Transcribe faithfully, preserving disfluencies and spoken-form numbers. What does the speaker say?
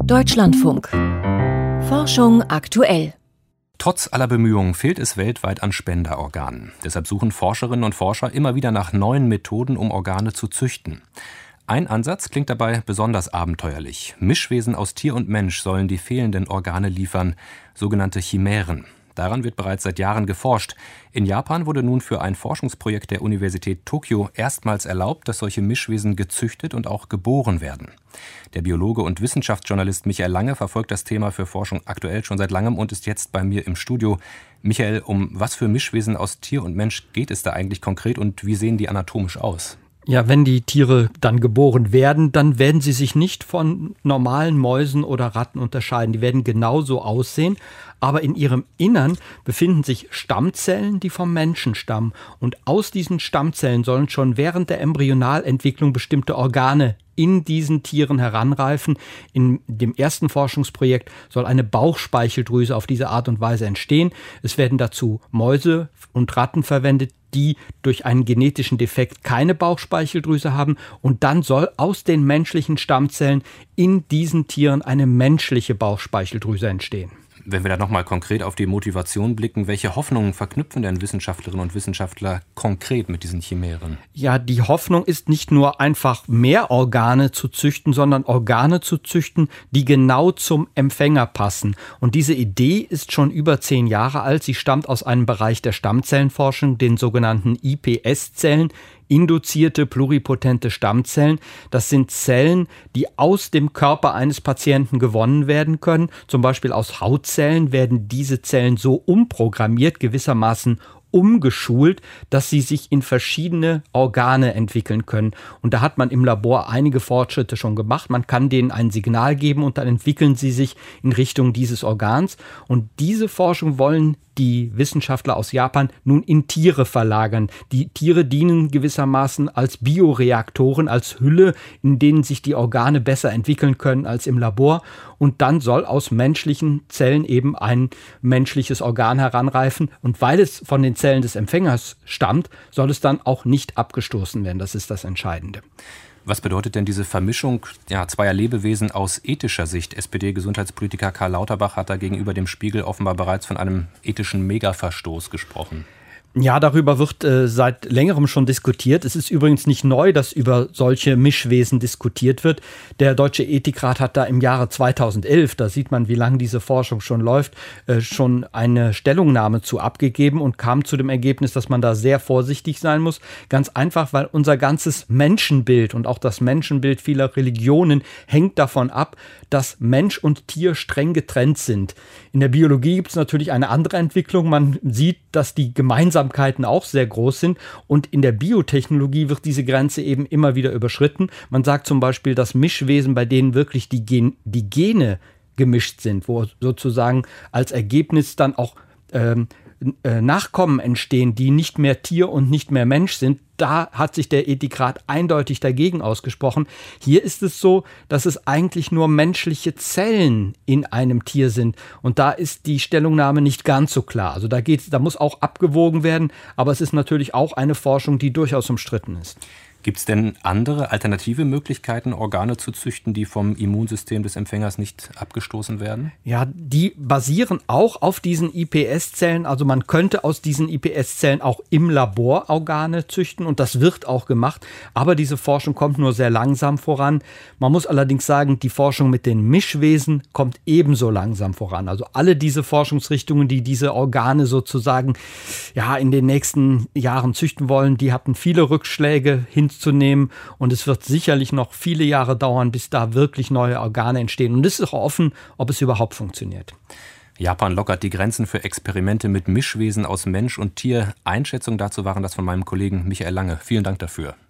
Deutschlandfunk. Forschung aktuell. Trotz aller Bemühungen fehlt es weltweit an Spenderorganen. Deshalb suchen Forscherinnen und Forscher immer wieder nach neuen Methoden, um Organe zu züchten. Ein Ansatz klingt dabei besonders abenteuerlich. Mischwesen aus Tier und Mensch sollen die fehlenden Organe liefern, sogenannte Chimären. Daran wird bereits seit Jahren geforscht. In Japan wurde nun für ein Forschungsprojekt der Universität Tokio erstmals erlaubt, dass solche Mischwesen gezüchtet und auch geboren werden. Der Biologe und Wissenschaftsjournalist Michael Lange verfolgt das Thema für Forschung aktuell schon seit langem und ist jetzt bei mir im Studio. Michael, um was für Mischwesen aus Tier und Mensch geht es da eigentlich konkret und wie sehen die anatomisch aus? Ja, wenn die Tiere dann geboren werden, dann werden sie sich nicht von normalen Mäusen oder Ratten unterscheiden. Die werden genauso aussehen, aber in ihrem Innern befinden sich Stammzellen, die vom Menschen stammen. Und aus diesen Stammzellen sollen schon während der Embryonalentwicklung bestimmte Organe in diesen Tieren heranreifen. In dem ersten Forschungsprojekt soll eine Bauchspeicheldrüse auf diese Art und Weise entstehen. Es werden dazu Mäuse und Ratten verwendet, die durch einen genetischen Defekt keine Bauchspeicheldrüse haben. Und dann soll aus den menschlichen Stammzellen in diesen Tieren eine menschliche Bauchspeicheldrüse entstehen. Wenn wir da nochmal konkret auf die Motivation blicken, welche Hoffnungen verknüpfen denn Wissenschaftlerinnen und Wissenschaftler konkret mit diesen Chimären? Ja, die Hoffnung ist nicht nur einfach mehr Organe zu züchten, sondern Organe zu züchten, die genau zum Empfänger passen. Und diese Idee ist schon über zehn Jahre alt. Sie stammt aus einem Bereich der Stammzellenforschung, den sogenannten I P S-Zellen. Induzierte pluripotente Stammzellen. Das sind Zellen, die aus dem Körper eines Patienten gewonnen werden können. Zum Beispiel aus Hautzellen werden diese Zellen so umprogrammiert, gewissermaßen umgeschult, dass sie sich in verschiedene Organe entwickeln können. Und da hat man im Labor einige Fortschritte schon gemacht. Man kann denen ein Signal geben und dann entwickeln sie sich in Richtung dieses Organs. Und diese Forschung wollen die Wissenschaftler aus Japan nun in Tiere verlagern. Die Tiere dienen gewissermaßen als Bioreaktoren, als Hülle, in denen sich die Organe besser entwickeln können als im Labor. Und dann soll aus menschlichen Zellen eben ein menschliches Organ heranreifen. Und weil es von den Zellen des Empfängers stammt, soll es dann auch nicht abgestoßen werden. Das ist das Entscheidende. Was bedeutet denn diese Vermischung ja, zweier Lebewesen aus ethischer Sicht? S P D-Gesundheitspolitiker Karl Lauterbach hat da gegenüber dem Spiegel offenbar bereits von einem ethischen Megaverstoß gesprochen. Ja, darüber wird äh, seit längerem schon diskutiert. Es ist übrigens nicht neu, dass über solche Mischwesen diskutiert wird. Der Deutsche Ethikrat hat da im Jahre zweitausendelf, da sieht man, wie lange diese Forschung schon läuft, äh, schon eine Stellungnahme zu abgegeben und kam zu dem Ergebnis, dass man da sehr vorsichtig sein muss. Ganz einfach, weil unser ganzes Menschenbild und auch das Menschenbild vieler Religionen hängt davon ab, dass Mensch und Tier streng getrennt sind. In der Biologie gibt es natürlich eine andere Entwicklung. Man sieht, dass die Gemeinsamkeiten auch sehr groß sind. Und in der Biotechnologie wird diese Grenze eben immer wieder überschritten. Man sagt zum Beispiel, dass Mischwesen, bei denen wirklich die, Gen- die Gene gemischt sind, wo sozusagen als Ergebnis dann auch ähm, äh, Nachkommen entstehen, die nicht mehr Tier und nicht mehr Mensch sind. Da hat sich der Ethikrat eindeutig dagegen ausgesprochen. Hier ist es so, dass es eigentlich nur menschliche Zellen in einem Tier sind. Und da ist die Stellungnahme nicht ganz so klar. Also da geht's, da muss auch abgewogen werden. Aber es ist natürlich auch eine Forschung, die durchaus umstritten ist. Gibt es denn andere alternative Möglichkeiten, Organe zu züchten, die vom Immunsystem des Empfängers nicht abgestoßen werden? Ja, die basieren auch auf diesen I P S-Zellen. Also man könnte aus diesen I P S-Zellen auch im Labor Organe züchten und das wird auch gemacht. Aber diese Forschung kommt nur sehr langsam voran. Man muss allerdings sagen, die Forschung mit den Mischwesen kommt ebenso langsam voran. Also alle diese Forschungsrichtungen, die diese Organe sozusagen ja, in den nächsten Jahren züchten wollen, die hatten viele Rückschläge hin zu nehmen und es wird sicherlich noch viele Jahre dauern, bis da wirklich neue Organe entstehen. Und es ist auch offen, ob es überhaupt funktioniert. Japan lockert die Grenzen für Experimente mit Mischwesen aus Mensch und Tier. Einschätzungen dazu waren das von meinem Kollegen Michael Lange. Vielen Dank dafür.